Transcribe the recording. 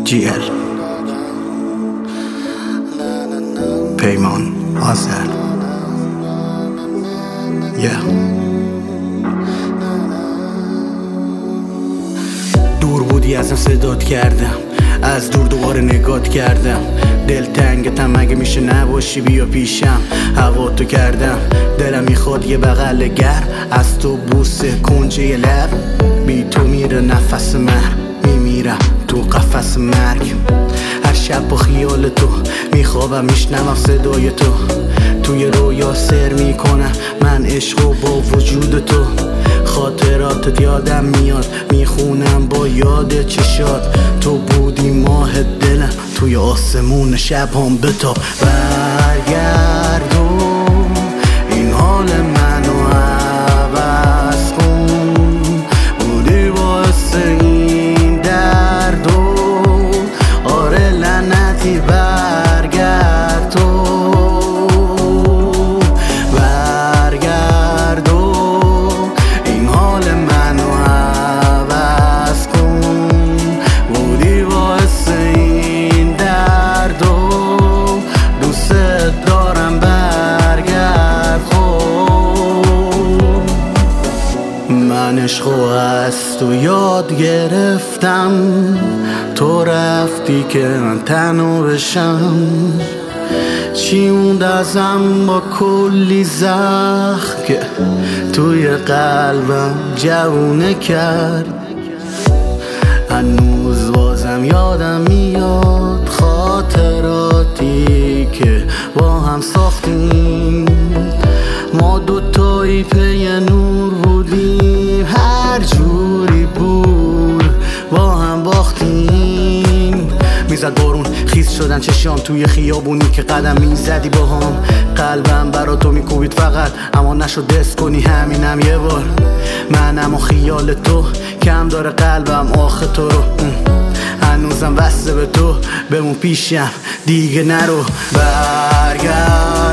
GL پیمان آذر دور بودی ازم صدات کردم، از دور دوباره نگات کردم، دلتنگتم اگه میشه نباشی بیا پیشم، هوا تو کردم، دلم میخواد یه بغل گرم، از تو بوسه کنجه لب، بی تو میره نفس میمیرم تو قفس مرگ، هر شب با خیال تو میخوابم میشنوم صدای تو، توی رویا سر میکنم من عشقو با وجود تو، خاطراتت یادم میاد میخونم با یاد چشات، تو بودی ماه دلم توی آسمون شب هم بتاب، برگردو این حال منو عوض کن، بودی باعث این درد و آره لعنتی برگرد تو، برگردو این حال منو عوض کن، بودی باعث این درد و دوست دارم برگرد خب، من عشقو از تو یاد گرفتم، تو رفتی که من تنها بشم، چی موند ازم با کلی زخم که توی قلبم جوونه کرد، هنوز بازم یادم میاد خاطراتی که با هم ساختیم، ما دوتایی پی نور بودیم، هر جوری بود با هم باختیم، میزد بارون خیس شدن چشام توی خیابونی که قدم میزدی با هم، قلبم برا تو میکوبید فقط اما نشد دست کنی، همینم یه بار منم و خیال تو کم داره قلبم آخه تو رو، هنوزم وصله به تو بمون پیشم دیگه نرو، برگرد